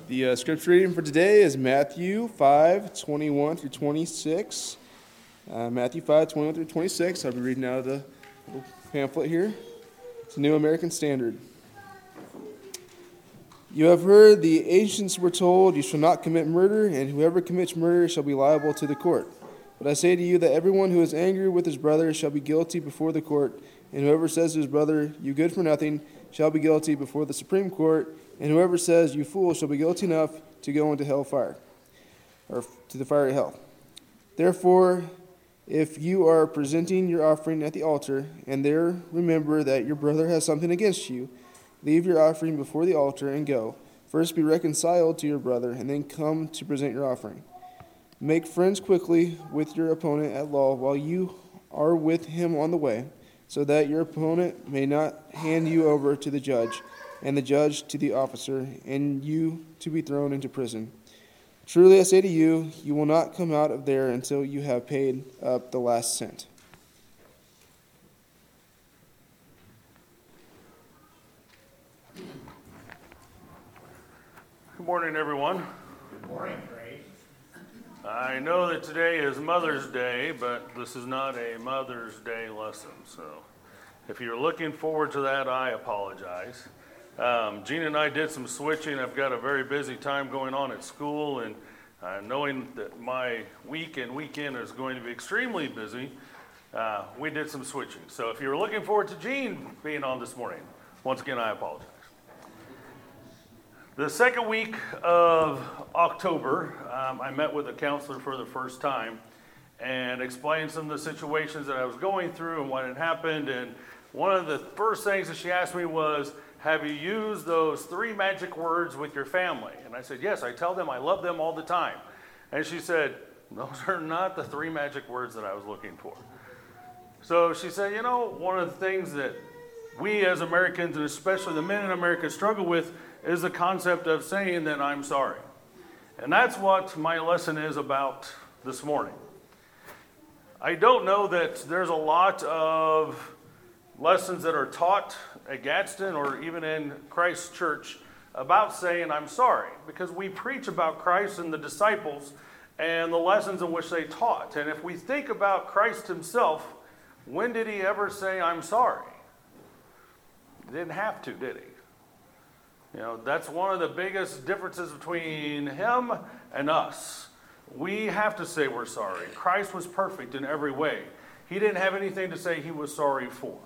The scripture reading for today is Matthew 5:21 through 26. Matthew 5:21 through 26. I'll be reading out of the little pamphlet here. It's the New American Standard. You have heard the ancients were told, you shall not commit murder, and whoever commits murder shall be liable to the court. But I say to you that everyone who is angry with his brother shall be guilty before the court, and whoever says to his brother, you good for nothing, shall be guilty before the Supreme Court, and whoever says, you fool, shall be guilty enough to go into hellfire, or to the fiery hell. Therefore, if you are presenting your offering at the altar, and there remember that your brother has something against you, leave your offering before the altar and go. First be reconciled to your brother, and then come to present your offering. Make friends quickly with your opponent at law while you are with him on the way, so that your opponent may not hand you over to the judge, and the judge to the officer, and you to be thrown into prison. Truly I say to you, you will not come out of there until you have paid up the last cent. Good morning, everyone. Good morning, Grace. I know that today is Mother's Day, but this is not a Mother's Day lesson. So if you're looking forward to that, I apologize. Gina and I did some switching. I've got a very busy time going on at school, and knowing that my week and weekend is going to be extremely busy, we did some switching. So if you're looking forward to Jean being on this morning, once again, I apologize. The second week of October, I met with a counselor for the first time and explained some of the situations that I was going through and what had happened. And one of the first things that she asked me was, have you used those 3 magic words with your family? And I said, yes, I tell them I love them all the time. And she said, those are not the 3 magic words that I was looking for. So she said, you know, one of the things that we as Americans, and especially the men in America, struggle with is the concept of saying that I'm sorry. And that's what my lesson is about this morning. I don't know that there's a lot of lessons that are taught at Gadsden or even in Christ's church about saying I'm sorry, because we preach about Christ and the disciples and the lessons in which they taught. And if we think about Christ himself, when did he ever say I'm sorry? He didn't have to, did he? You know, that's one of the biggest differences between him and us. We have to say we're sorry. Christ was perfect in every way. He didn't have anything to say he was sorry for.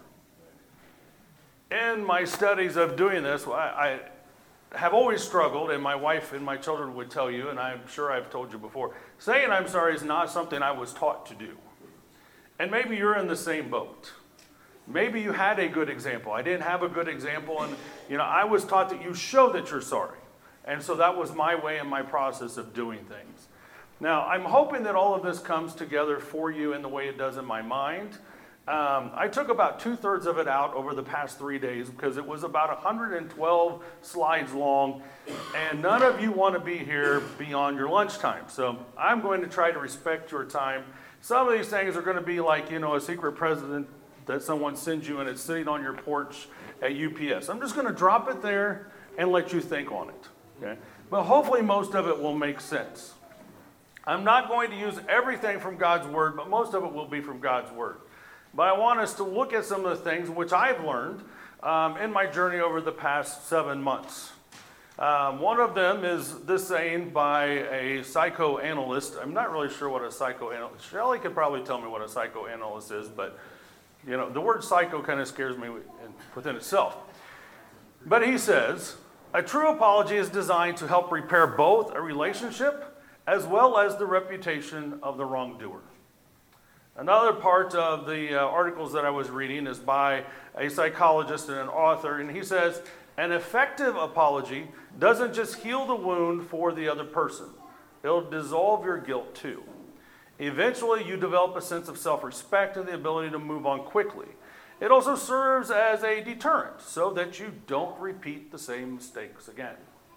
In my studies of doing this, I have always struggled, and my wife and my children would tell you, and I'm sure I've told you before, saying I'm sorry is not something I was taught to do. And maybe you're in the same boat. Maybe you had a good example. I didn't have a good example, and I was taught that you show that you're sorry. And so that was my way and my process of doing things. Now, I'm hoping that all of this comes together for you in the way it does in my mind. I took about 2/3 of it out over the past 3 days because it was about 112 slides long, and none of you want to be here beyond your lunchtime. So I'm going to try to respect your time. Some of these things are going to be like, a secret president that someone sends you and it's sitting on your porch at UPS. I'm just going to drop it there and let you think on it. Okay? But hopefully most of it will make sense. I'm not going to use everything from God's Word, but most of it will be from God's Word. But I want us to look at some of the things which I've learned in my journey over the past 7 months. One of them is this saying by a psychoanalyst. I'm not really sure what a psychoanalyst. Shelley could probably tell me what a psychoanalyst is, but the word psycho kind of scares me within itself. But he says, a true apology is designed to help repair both a relationship as well as the reputation of the wrongdoer. Another part of the articles that I was reading is by a psychologist and an author, and he says, an effective apology doesn't just heal the wound for the other person. It'll dissolve your guilt too. Eventually, you develop a sense of self-respect and the ability to move on quickly. It also serves as a deterrent so that you don't repeat the same mistakes again.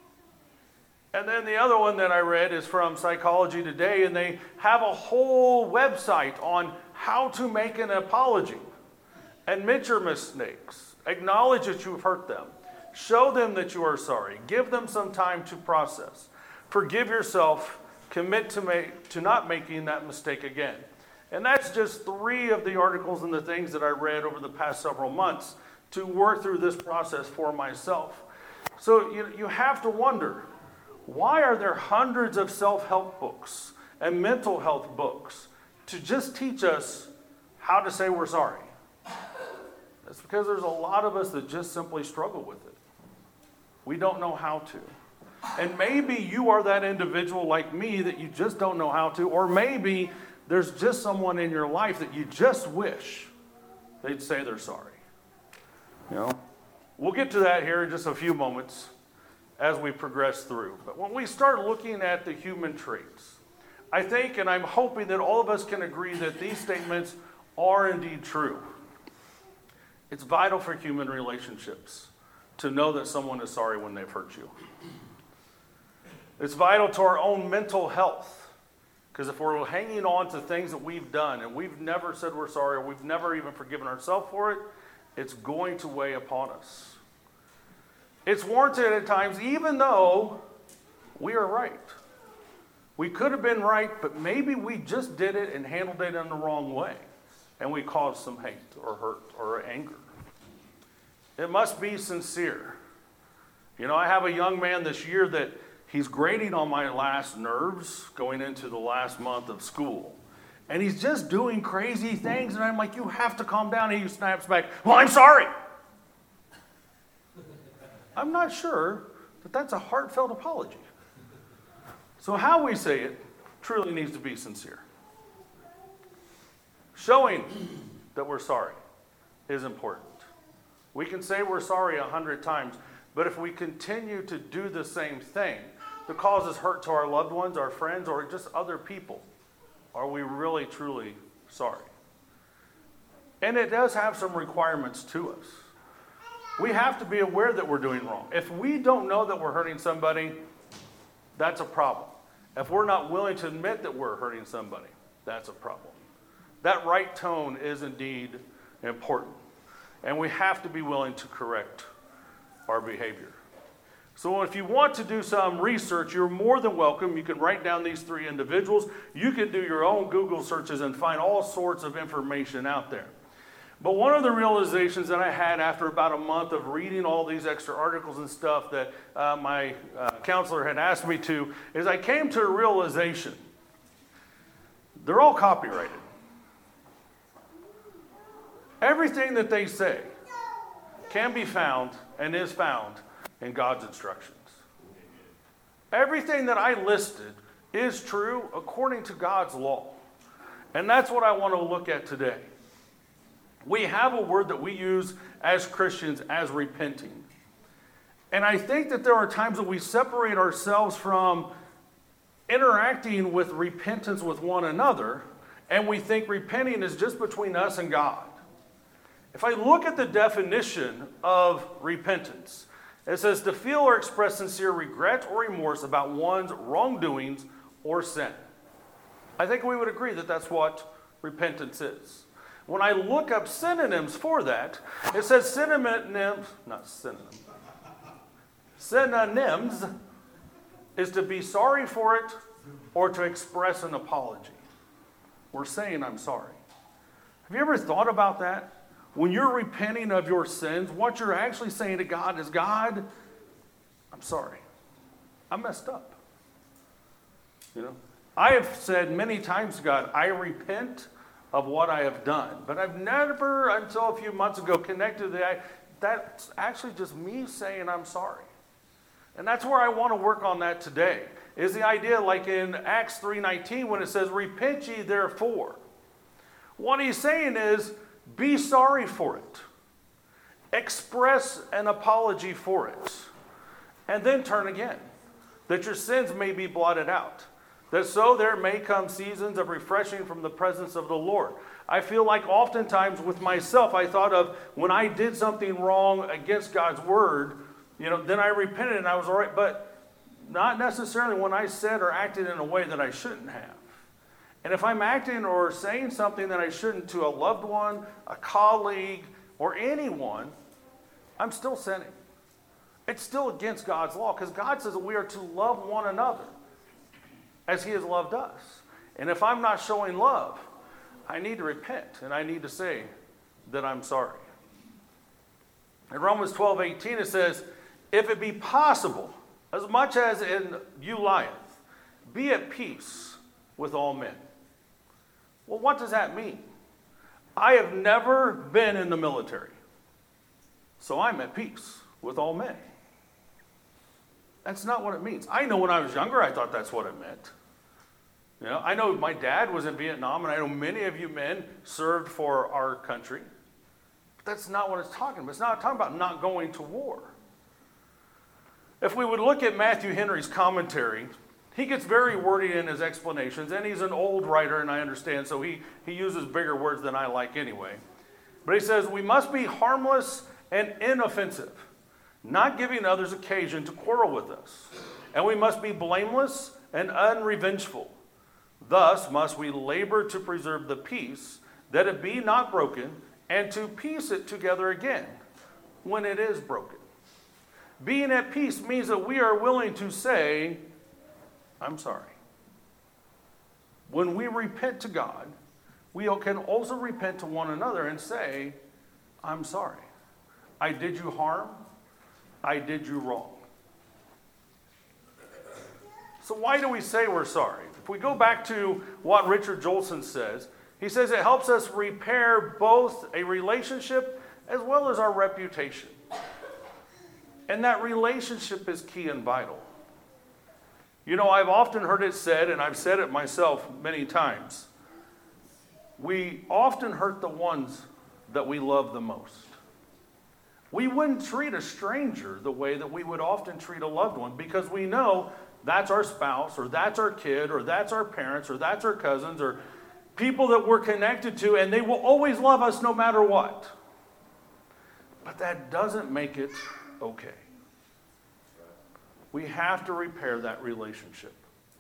And then the other one that I read is from Psychology Today, and they have a whole website on how to make an apology. Admit your mistakes. Acknowledge that you've hurt them. Show them that you are sorry. Give them some time to process. Forgive yourself. Commit to not making that mistake again. And that's just 3 of the articles and the things that I read over the past several months to work through this process for myself. So you have to wonder, why are there hundreds of self-help books and mental health books to just teach us how to say we're sorry? It's because there's a lot of us that just simply struggle with it. We don't know how to. And maybe you are that individual like me that you just don't know how to, or maybe there's just someone in your life that you just wish they'd say they're sorry. We'll get to that here in just a few moments as we progress through. But when we start looking at the human traits, I think and I'm hoping that all of us can agree that these statements are indeed true. It's vital for human relationships to know that someone is sorry when they've hurt you. It's vital to our own mental health, because if we're hanging on to things that we've done and we've never said we're sorry, or we've never even forgiven ourselves for it, it's going to weigh upon us. It's warranted at times, even though we are right. We could have been right, but maybe we just did it and handled it in the wrong way, and we caused some hate or hurt or anger. It must be sincere. I have a young man this year that he's grating on my last nerves going into the last month of school. And he's just doing crazy things, and I'm like, you have to calm down. And he snaps back, well, I'm sorry. I'm not sure that that's a heartfelt apology. So how we say it truly needs to be sincere. Showing that we're sorry is important. We can say we're sorry 100 times, but if we continue to do the same thing that causes hurt to our loved ones, our friends, or just other people, are we really, truly sorry? And it does have some requirements to us. We have to be aware that we're doing wrong. If we don't know that we're hurting somebody, that's a problem. If we're not willing to admit that we're hurting somebody, that's a problem. That right tone is indeed important. And we have to be willing to correct our behavior. So if you want to do some research, you're more than welcome. You can write down these 3 individuals. You can do your own Google searches and find all sorts of information out there. But one of the realizations that I had after about a month of reading all these extra articles and stuff that my counselor had asked me to, is I came to a realization. They're all copyrighted. Everything that they say can be found and is found in God's instructions. Everything that I listed is true according to God's law. And that's what I want to look at today. We have a word that we use as Christians as repenting. And I think that there are times that we separate ourselves from interacting with repentance with one another, and we think repenting is just between us and God. If I look at the definition of repentance, it says to feel or express sincere regret or remorse about one's wrongdoings or sin. I think we would agree that that's what repentance is. When I look up synonyms for that, it says synonyms is to be sorry for it or to express an apology. We're saying I'm sorry. Have you ever thought about that? When you're repenting of your sins, what you're actually saying to God is, God, I'm sorry. I messed up. I have said many times to God, I repent of what I have done. But I've never, until a few months ago, connected that's actually just me saying I'm sorry. And that's where I want to work on that today, is the idea like in Acts 3:19 when it says, repent ye therefore. What he's saying is, be sorry for it. Express an apology for it. And then turn again, that your sins may be blotted out. That so there may come seasons of refreshing from the presence of the Lord. I feel like oftentimes with myself, I thought of when I did something wrong against God's word, then I repented and I was all right, but not necessarily when I said or acted in a way that I shouldn't have. And if I'm acting or saying something that I shouldn't to a loved one, a colleague, or anyone, I'm still sinning. It's still against God's law because God says that we are to love one another as he has loved us. And if I'm not showing love, I need to repent and I need to say that I'm sorry. In Romans 12:18 it says, if it be possible, as much as in you lieth, be at peace with all men. Well, what does that mean? I have never been in the military, so I'm at peace with all men. That's not what it means. I know when I was younger, I thought that's what it meant. You know, I know my dad was in Vietnam, and I know many of you men served for our country. But that's not what it's talking about. It's not talking about not going to war. If we would look at Matthew Henry's commentary, he gets very wordy in his explanations, and he's an old writer, and I understand, so he uses bigger words than I like anyway. But he says, we must be harmless and inoffensive, not giving others occasion to quarrel with us. And we must be blameless and unrevengeful. Thus must we labor to preserve the peace, that it be not broken, and to piece it together again when it is broken. Being at peace means that we are willing to say, I'm sorry. When we repent to God, we can also repent to one another and say, I'm sorry. I did you harm. I did you wrong. So why do we say we're sorry? If we go back to what Richard Jolson says, he says it helps us repair both a relationship as well as our reputation. And that relationship is key and vital. You know, I've often heard it said, and I've said it myself many times, we often hurt the ones that we love the most. We wouldn't treat a stranger the way that we would often treat a loved one because we know that's our spouse, or that's our kid, or that's our parents, or that's our cousins, or people that we're connected to, and they will always love us no matter what. But that doesn't make it okay. We have to repair that relationship.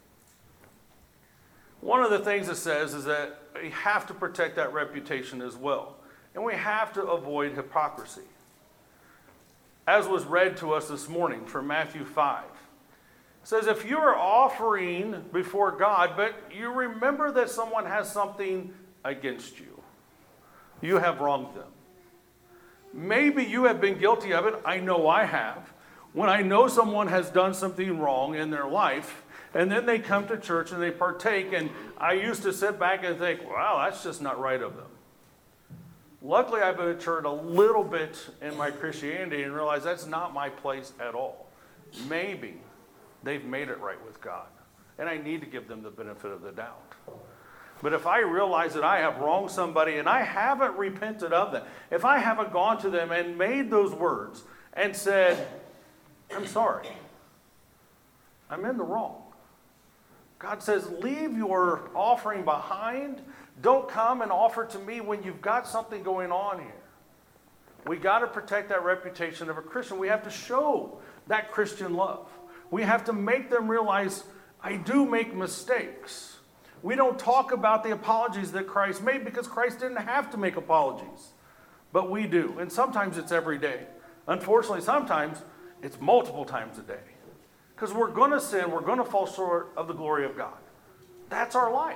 One of the things it says is that we have to protect that reputation as well. And we have to avoid hypocrisy. As was read to us this morning from Matthew 5. It says, if you are offering before God, but you remember that someone has something against you, you have wronged them. Maybe you have been guilty of it. I know I have. When I know someone has done something wrong in their life, and then they come to church and they partake, and I used to sit back and think, wow, that's just not right of them. Luckily, I've matured a little bit in my Christianity and realized that's not my place at all. Maybe they've made it right with God, and I need to give them the benefit of the doubt. But if I realize that I have wronged somebody and I haven't repented of that, if I haven't gone to them and made those words and said, I'm sorry, I'm in the wrong. God says, leave your offering behind. Don't come and offer to me when you've got something going on here. We got to protect that reputation of a Christian. We have to show that Christian love. We have to make them realize, I do make mistakes. We don't talk about the apologies that Christ made because Christ didn't have to make apologies. But we do. And sometimes it's every day. Unfortunately, sometimes it's multiple times a day. Because we're going to sin. We're going to fall short of the glory of God. That's our life.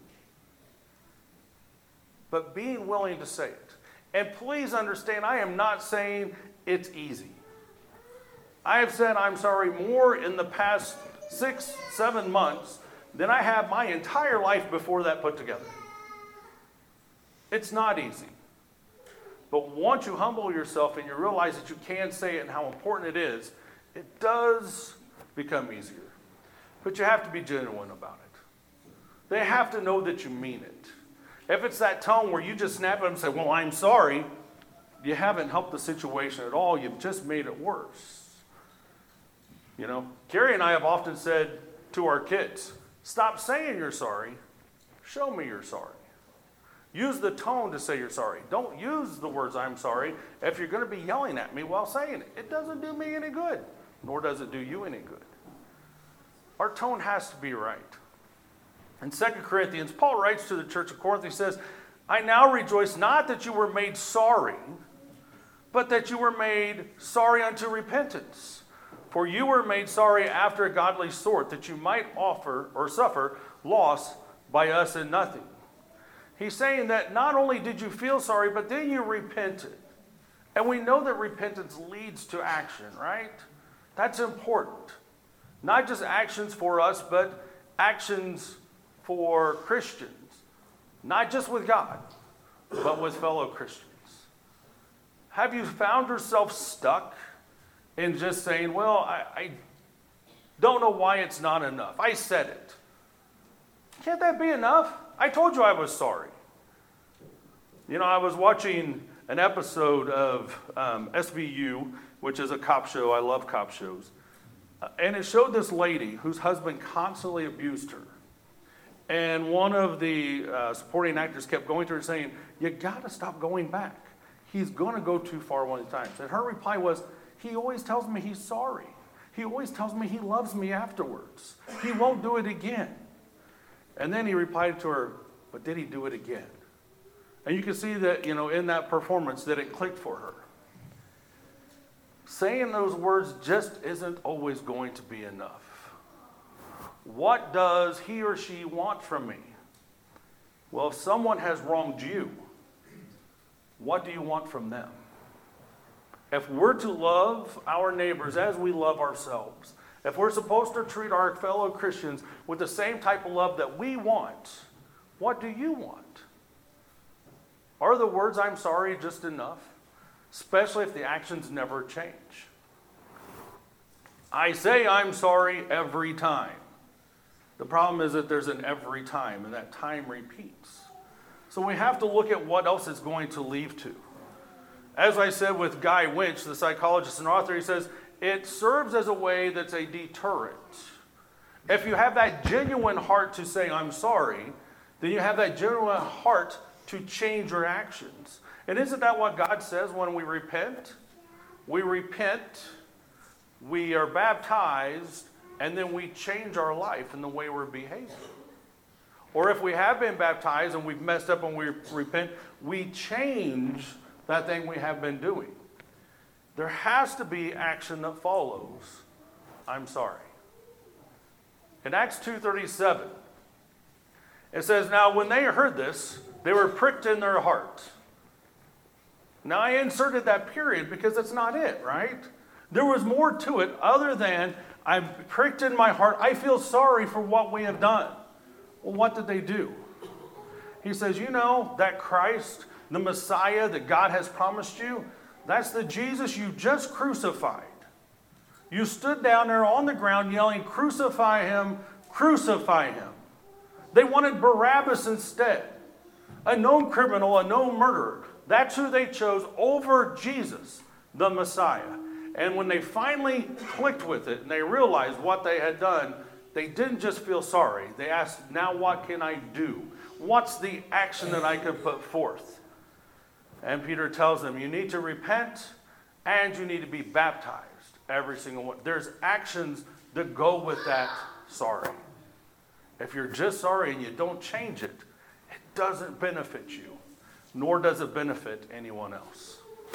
But being willing to say it. And please understand, I am not saying it's easy. I have said I'm sorry more in the past 6-7 months than I have my entire life before that put together. It's not easy. But once you humble yourself and you realize that you can say it and how important it is, it does become easier. But you have to be genuine about it. They have to know that you mean it. If it's that tone where you just snap at them and say, well, I'm sorry, you haven't helped the situation at all. You've just made it worse. You know, Carrie and I have often said to our kids, stop saying you're sorry. Show me you're sorry. Use the tone to say you're sorry. Don't use the words I'm sorry if you're going to be yelling at me while saying it. It doesn't do me any good, nor does it do you any good. Our tone has to be right. In 2 Corinthians, Paul writes to the church of Corinth, he says, I now rejoice not that you were made sorry, but that you were made sorry unto repentance. For you were made sorry after a godly sort, that you might offer or suffer loss by us in nothing. He's saying that not only did you feel sorry, but then you repented. And we know that repentance leads to action, right? That's important. Not just actions for us, but actions for Christians. Not just with God, but with fellow Christians. Have you found yourself stuck in just saying, well, I don't know why it's not enough. I said it. Can't that be enough? I told you I was sorry. You know, I was watching an episode of SVU, which is a cop show. I love cop shows. And it showed this lady whose husband constantly abused her. And one of the supporting actors kept going to her saying, you got to stop going back. He's going to go too far one of the times. And her reply was, he always tells me he's sorry. He always tells me he loves me afterwards. He won't do it again. And then he replied to her, but did he do it again? And you can see that, you know, in that performance that it clicked for her. Saying those words just isn't always going to be enough. What does he or she want from me? Well, if someone has wronged you, what do you want from them? If we're to love our neighbors as we love ourselves, if we're supposed to treat our fellow Christians with the same type of love that we want, what do you want? Are the words I'm sorry just enough? Especially if the actions never change. I say I'm sorry every time. The problem is that there's an every time, and that time repeats. So we have to look at what else it's going to lead to. As I said with Guy Winch, the psychologist and author, he says, it serves as a way that's a deterrent. If you have that genuine heart to say, I'm sorry, then you have that genuine heart to change your actions. And isn't that what God says when we repent? We repent, we are baptized, and then we change our life in the way we're behaving. Or if we have been baptized and we've messed up and we repent, we change that thing we have been doing. There has to be action that follows. I'm sorry. In Acts 2:37, it says, now when they heard this, they were pricked in their heart. Now I inserted that period because it's not it, right? There was more to it other than I'm pricked in my heart. I feel sorry for what we have done. Well, what did they do? He says, you know, that Christ, the Messiah that God has promised you, that's the Jesus you just crucified. You stood down there on the ground yelling, crucify him, crucify him. They wanted Barabbas instead. A known criminal, a known murderer. That's who they chose over Jesus, the Messiah. And when they finally clicked with it and they realized what they had done, they didn't just feel sorry. They asked, now what can I do? What's the action that I can put forth? And Peter tells them, you need to repent and you need to be baptized. Every single one. There's actions that go with that sorry. If you're just sorry and you don't change it, it doesn't benefit you, nor does it benefit anyone else.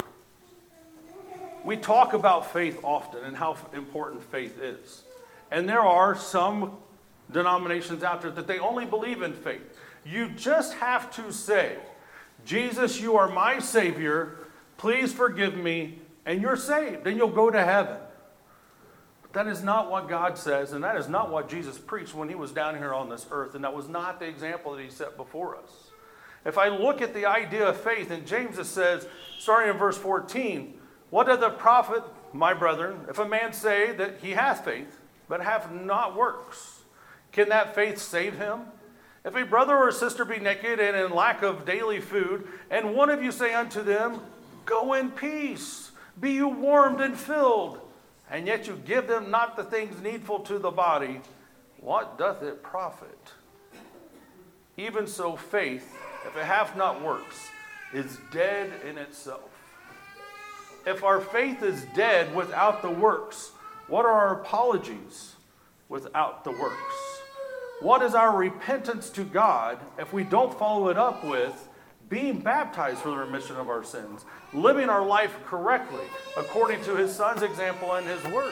We talk about faith often and how important faith is. And there are some denominations out there that they only believe in faith. You just have to say, Jesus, you are my Savior. Please forgive me. And you're saved. And you'll go to heaven. But that is not what God says. And that is not what Jesus preached when he was down here on this earth. And that was not the example that he set before us. If I look at the idea of faith, in James it says, starting in verse 14, what doth the prophet, my brethren, if a man say that he hath faith, but hath not works, can that faith save him? If a brother or a sister be naked and in lack of daily food, and one of you say unto them, go in peace, be you warmed and filled, and yet you give them not the things needful to the body, what doth it profit? Even so faith, if it hath not works, is dead in itself. If our faith is dead without the works, what are our apologies without the works? What is our repentance to God if we don't follow it up with being baptized for the remission of our sins, living our life correctly according to his Son's example and his word.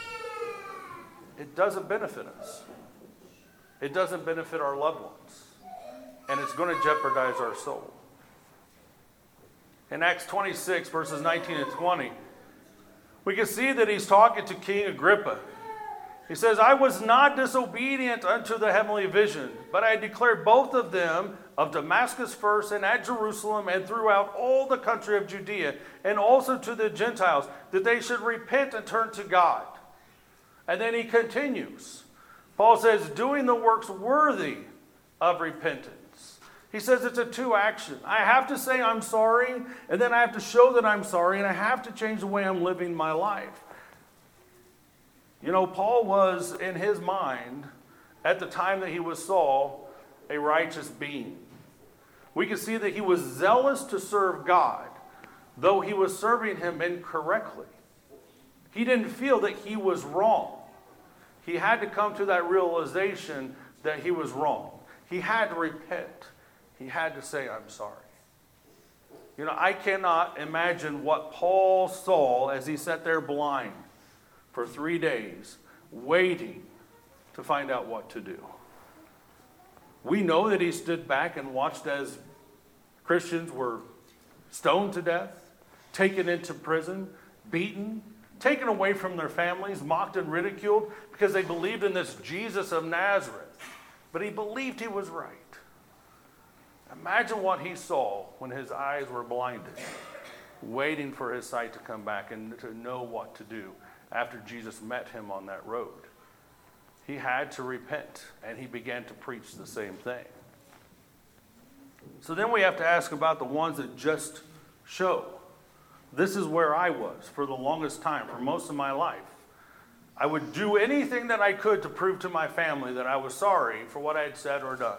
It doesn't benefit us. It doesn't benefit our loved ones. And it's going to jeopardize our soul. In Acts 26, verses 19 and 20, we can see that he's talking to King Agrippa. He says, I was not disobedient unto the heavenly vision, but I declared both of them of Damascus first and at Jerusalem and throughout all the country of Judea, and also to the Gentiles, that they should repent and turn to God. And then he continues. Paul says, doing the works worthy of repentance. He says it's a two action. I have to say I'm sorry, and then I have to show that I'm sorry, and I have to change the way I'm living my life. You know, Paul was, in his mind, at the time that he was Saul, a righteous being. We can see that he was zealous to serve God, though he was serving him incorrectly. He didn't feel that he was wrong. He had to come to that realization that he was wrong. He had to repent. He had to say, I'm sorry. You know, I cannot imagine what Paul saw as he sat there blind for 3 days, waiting to find out what to do. We know that he stood back and watched as Christians were stoned to death, taken into prison, beaten, taken away from their families, mocked and ridiculed because they believed in this Jesus of Nazareth. But he believed he was right. Imagine what he saw when his eyes were blinded, waiting for his sight to come back and to know what to do after Jesus met him on that road. He had to repent, and he began to preach the same thing. So then we have to ask about the ones that just show. This is where I was for the longest time, for most of my life. I would do anything that I could to prove to my family that I was sorry for what I had said or done.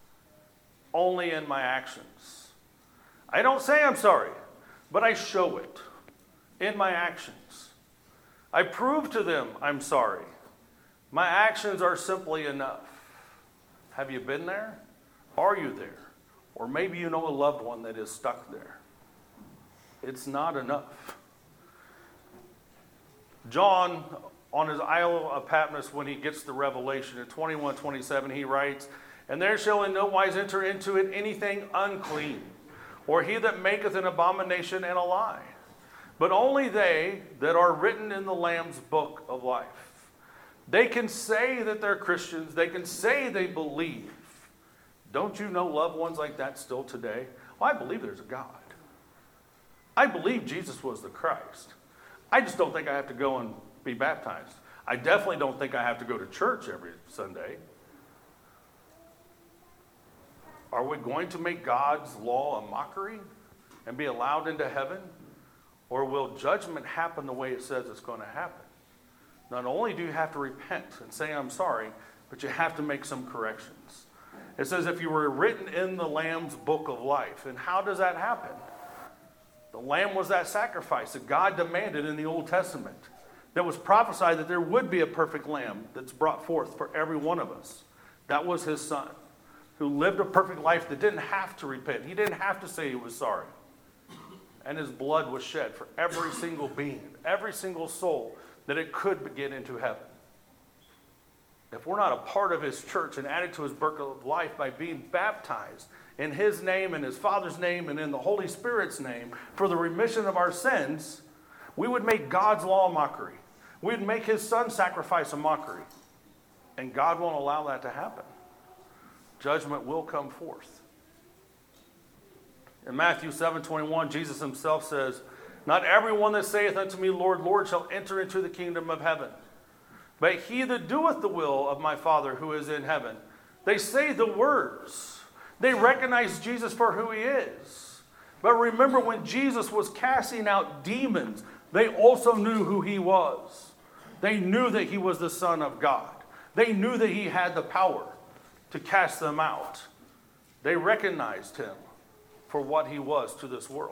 Only in my actions. I don't say I'm sorry, but I show it in my actions. I prove to them I'm sorry. My actions are simply enough. Have you been there? Are you there? Or maybe you know a loved one that is stuck there. It's not enough. John, on his Isle of Patmos, when he gets the revelation, in 21:27, he writes, and there shall in no wise enter into it anything unclean, or he that maketh an abomination and a lie, but only they that are written in the Lamb's book of life. They can say that they're Christians. They can say they believe. Don't you know loved ones like that still today? Well, I believe there's a God. I believe Jesus was the Christ. I just don't think I have to go and be baptized. I definitely don't think I have to go to church every Sunday. Are we going to make God's law a mockery and be allowed into heaven? Or will judgment happen the way it says it's going to happen? Not only do you have to repent and say, I'm sorry, but you have to make some corrections. It says if you were written in the Lamb's book of life. And how does that happen? The Lamb was that sacrifice that God demanded in the Old Testament. That was prophesied that there would be a perfect Lamb that's brought forth for every one of us. That was his Son, who lived a perfect life that didn't have to repent. He didn't have to say he was sorry. And his blood was shed for every single being, every single soul, that it could get into heaven. If we're not a part of his church and added to his book of life by being baptized in his name and his Father's name and in the Holy Spirit's name for the remission of our sins, we would make God's law a mockery. We'd make his Son's sacrifice a mockery. And God won't allow that to happen. Judgment will come forth. In Matthew 7:21, Jesus himself says, not everyone that saith unto me, Lord, Lord, shall enter into the kingdom of heaven, but he that doeth the will of my Father who is in heaven. They say the words. They recognize Jesus for who he is. But remember, when Jesus was casting out demons, they also knew who he was. They knew that he was the Son of God. They knew that he had the power to cast them out. They recognized him for what he was to this world.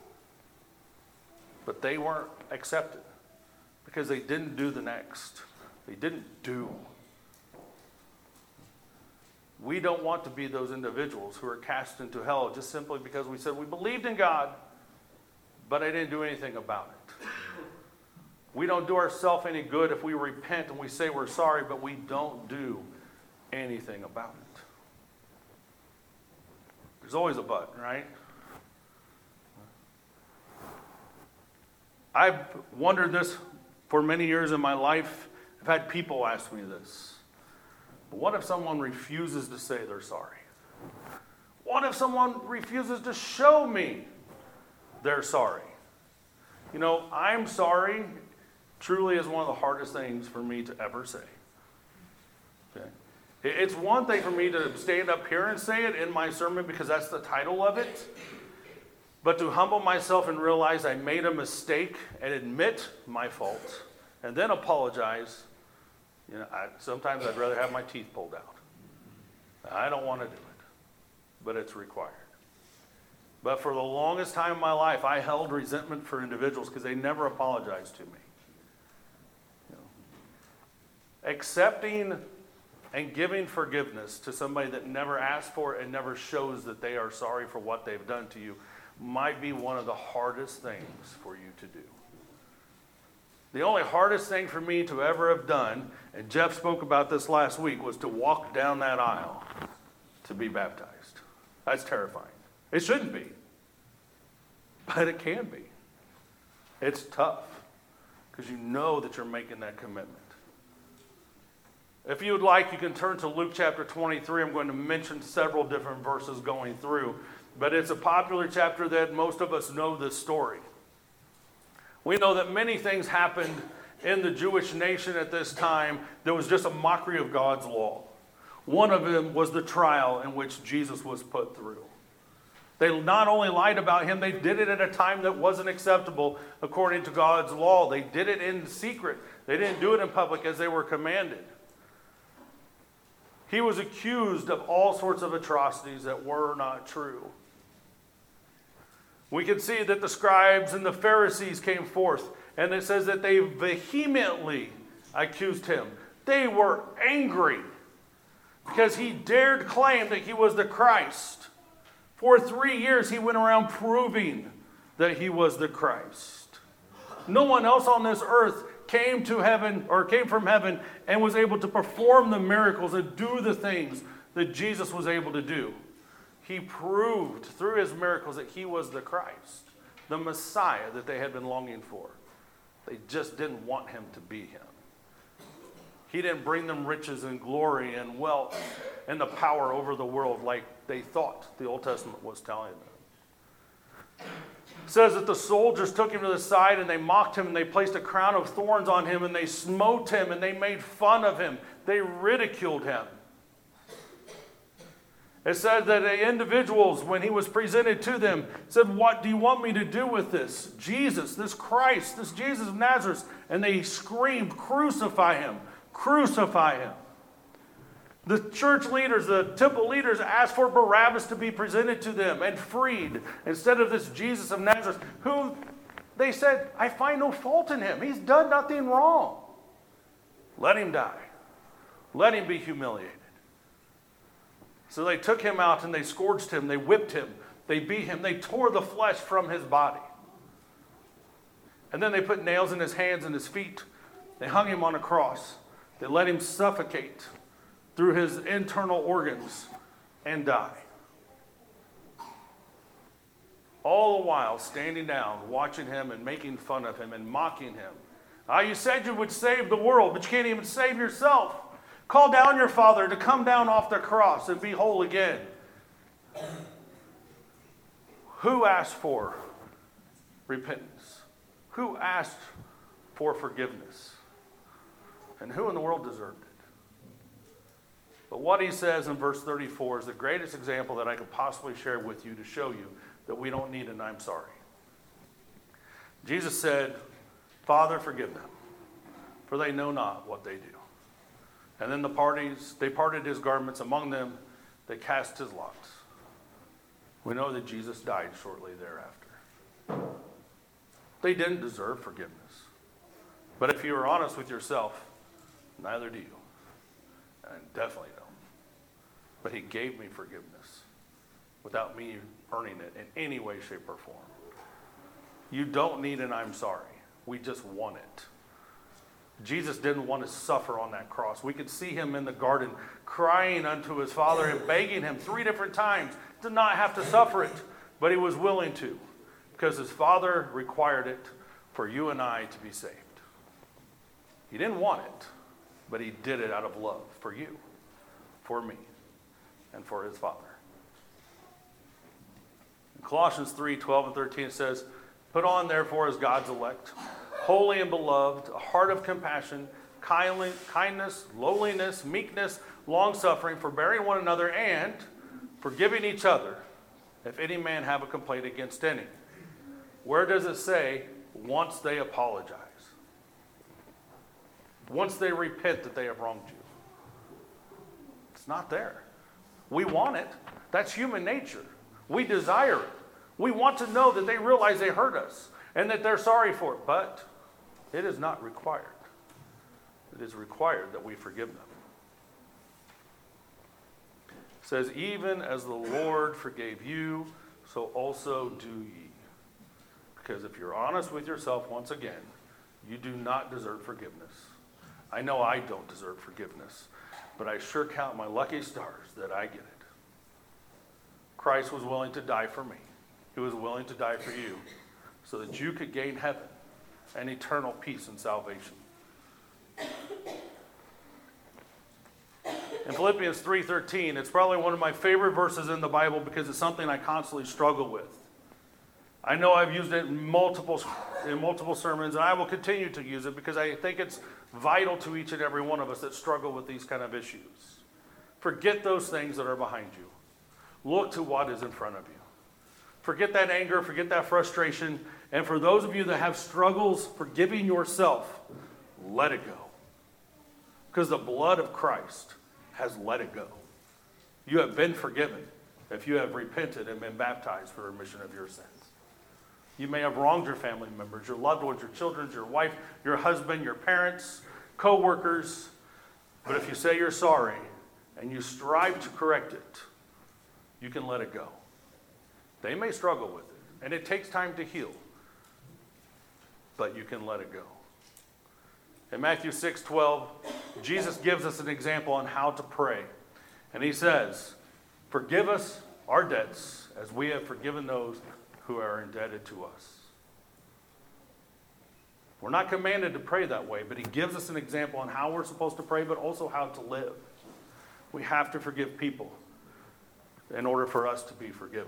But they weren't accepted because they didn't do the next. They didn't do. We don't want to be those individuals who are cast into hell just simply because we said we believed in God, but I didn't do anything about it. We don't do ourselves any good if we repent and we say we're sorry, but we don't do anything about it. There's always a but, right? I've wondered this for many years in my life. I've had people ask me this. What if someone refuses to say they're sorry? What if someone refuses to show me they're sorry? You know, I'm sorry truly is one of the hardest things for me to ever say. Okay? It's one thing for me to stand up here and say it in my sermon because that's the title of it. But to humble myself and realize I made a mistake and admit my fault and then apologize, you know, sometimes I'd rather have my teeth pulled out. I don't want to do it, but it's required. But for the longest time in my life, I held resentment for individuals because they never apologized to me. You know, accepting and giving forgiveness to somebody that never asked for it and never shows that they are sorry for what they've done to you might be one of the hardest things for you to do. The only hardest thing for me to ever have done, and Jeff spoke about this last week, was to walk down that aisle to be baptized. That's terrifying. It shouldn't be, but it can be. It's tough because you know that you're making that commitment. If you would like, you can turn to Luke chapter 23. I'm going to mention several different verses going through, but it's a popular chapter that most of us know this story. We know that many things happened in the Jewish nation at this time that was just a mockery of God's law. One of them was the trial in which Jesus was put through. They not only lied about him, they did it at a time that wasn't acceptable according to God's law. They did it in secret. They didn't do it in public as they were commanded. He was accused of all sorts of atrocities that were not true. We can see that the scribes and the Pharisees came forth, and it says that they vehemently accused him. They were angry because he dared claim that he was the Christ. For 3 years, he went around proving that he was the Christ. No one else on this earth came to heaven or came from heaven and was able to perform the miracles and do the things that Jesus was able to do. He proved through his miracles that he was the Christ, the Messiah that they had been longing for. They just didn't want him to be him. He didn't bring them riches and glory and wealth and the power over the world like they thought the Old Testament was telling them. It says that the soldiers took him to the side and they mocked him and they placed a crown of thorns on him and they smote him and they made fun of him. They ridiculed him. It said that the individuals, when he was presented to them, said, "What do you want me to do with this Jesus, this Christ, this Jesus of Nazareth?" And they screamed, "Crucify him, crucify him." The church leaders, the temple leaders asked for Barabbas to be presented to them and freed instead of this Jesus of Nazareth, who they said, "I find no fault in him. He's done nothing wrong. Let him die. Let him be humiliated." So they took him out and they scourged him, they whipped him, they beat him, they tore the flesh from his body. And then they put nails in his hands and his feet. They hung him on a cross. They let him suffocate through his internal organs and die. All the while standing down, watching him and making fun of him and mocking him. You said you would save the world, but you can't even save yourself. Call down your father to come down off the cross and be whole again. Who asked for repentance? Who asked for forgiveness? And who in the world deserved it? But what he says in verse 34 is the greatest example that I could possibly share with you to show you that we don't need an "I'm sorry." Jesus said, "Father, forgive them, for they know not what they do." And then they parted his garments among them. They cast his lots. We know that Jesus died shortly thereafter. They didn't deserve forgiveness. But if you are honest with yourself, neither do you. And definitely don't. but he gave me forgiveness without me earning it in any way, shape, or form. You don't need an I'm sorry. We just want it. Jesus didn't want to suffer on that cross. We could see him in the garden crying unto his Father and begging him 3 different times to not have to suffer it, but he was willing to because his Father required it for you and I to be saved. He didn't want it, but he did it out of love for you, for me, and for his Father. In Colossians 3:12 and 13 it says, "Put on therefore as God's elect, holy and beloved, a heart of compassion, kindness, lowliness, meekness, long-suffering, forbearing one another, and forgiving each other, if any man have a complaint against any." Where does it say, once they apologize? Once they repent that they have wronged you? It's not there. We want it. That's human nature. We desire it. We want to know that they realize they hurt us and that they're sorry for it, but it is not required. It is required that we forgive them. It says, even as the Lord forgave you, so also do ye. Because if you're honest with yourself once again, you do not deserve forgiveness. I know I don't deserve forgiveness, but I sure count my lucky stars that I get it. Christ was willing to die for me. He was willing to die for you so that you could gain heaven and eternal peace and salvation. In Philippians 3:13, it's probably one of my favorite verses in the Bible because it's something I constantly struggle with. I know I've used it in multiple sermons, and I will continue to use it because I think it's vital to each and every one of us that struggle with these kind of issues. Forget those things that are behind you. Look to what is in front of you. Forget that anger, forget that frustration, and for those of you that have struggles forgiving yourself, let it go. Because the blood of Christ has let it go. You have been forgiven if you have repented and been baptized for the remission of your sins. You may have wronged your family members, your loved ones, your children, your wife, your husband, your parents, co-workers. But if you say you're sorry and you strive to correct it, you can let it go. They may struggle with it, and it takes time to heal, but you can let it go. In Matthew 6:12, Jesus gives us an example on how to pray. And he says, "Forgive us our debts as we have forgiven those who are indebted to us." We're not commanded to pray that way, but he gives us an example on how we're supposed to pray, but also how to live. We have to forgive people in order for us to be forgiven.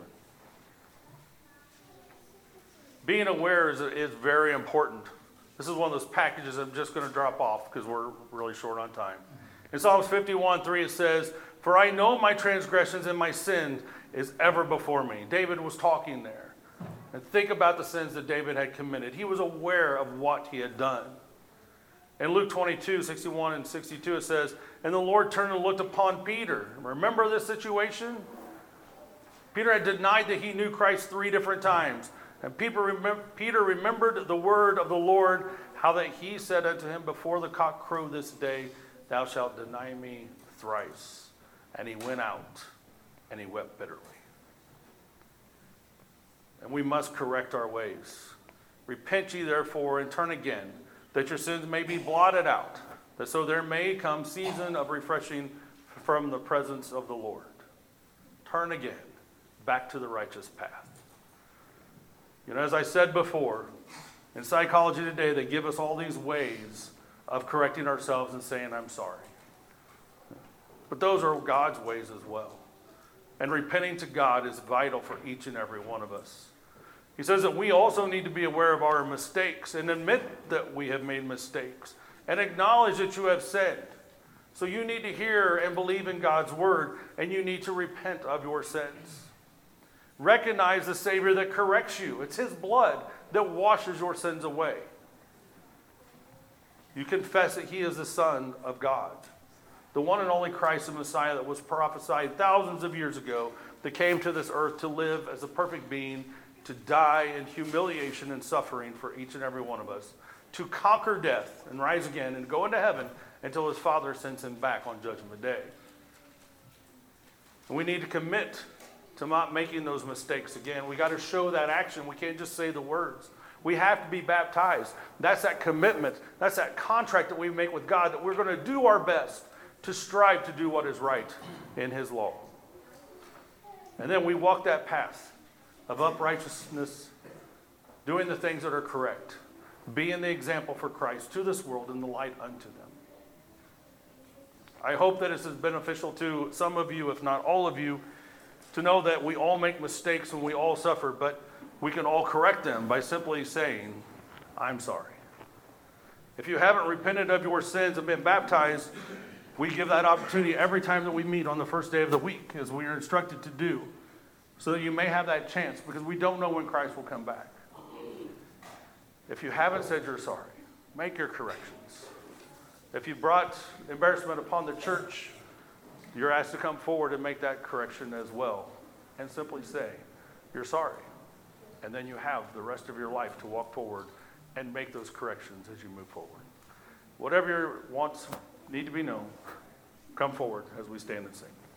Being aware is very important. This is one of those packages I'm just going to drop off because we're really short on time. In Psalms 51:3 it says, "For I know my transgressions and my sin is ever before me." David was talking there. And think about the sins that David had committed. He was aware of what he had done. In Luke 22:61 and 62 it says, "And the Lord turned and looked upon Peter." Remember this situation? Peter had denied that he knew Christ 3 different times. And Peter remembered the word of the Lord, how that he said unto him, "Before the cock crow this day, thou shalt deny me thrice." And he went out and he wept bitterly. And we must correct our ways. "Repent ye therefore and turn again, that your sins may be blotted out, that so there may come season of refreshing from the presence of the Lord." Turn again, back to the righteous path. You know, as I said before, in psychology today, they give us all these ways of correcting ourselves and saying, "I'm sorry." But those are God's ways as well. And repenting to God is vital for each and every one of us. He says that we also need to be aware of our mistakes and admit that we have made mistakes and acknowledge that you have sinned. So you need to hear and believe in God's word, and you need to repent of your sins. Recognize the Savior that corrects you. It's his blood that washes your sins away. You confess that he is the Son of God, the one and only Christ, the Messiah that was prophesied thousands of years ago, that came to this earth to live as a perfect being, to die in humiliation and suffering for each and every one of us, to conquer death and rise again and go into heaven until his Father sends him back on Judgment Day. And we need to commit to not making those mistakes again. We got to show that action. We can't just say the words. We have to be baptized. That's that commitment. That's that contract that we make with God, that we're going to do our best to strive to do what is right in His law. And then we walk that path of uprightness, doing the things that are correct, being the example for Christ to this world and the light unto them. I hope that this is beneficial to some of you, if not all of you, to know that we all make mistakes and we all suffer, but we can all correct them by simply saying, I'm sorry. If you haven't repented of your sins and been baptized, we give that opportunity every time that we meet on the first day of the week, as we are instructed to do, so that you may have that chance, because we don't know when Christ will come back. If you haven't said you're sorry, make your corrections. If you brought embarrassment upon the church, you're asked to come forward and make that correction as well, and simply say, you're sorry. And then you have the rest of your life to walk forward and make those corrections as you move forward. Whatever your wants need to be known, come forward as we stand and sing.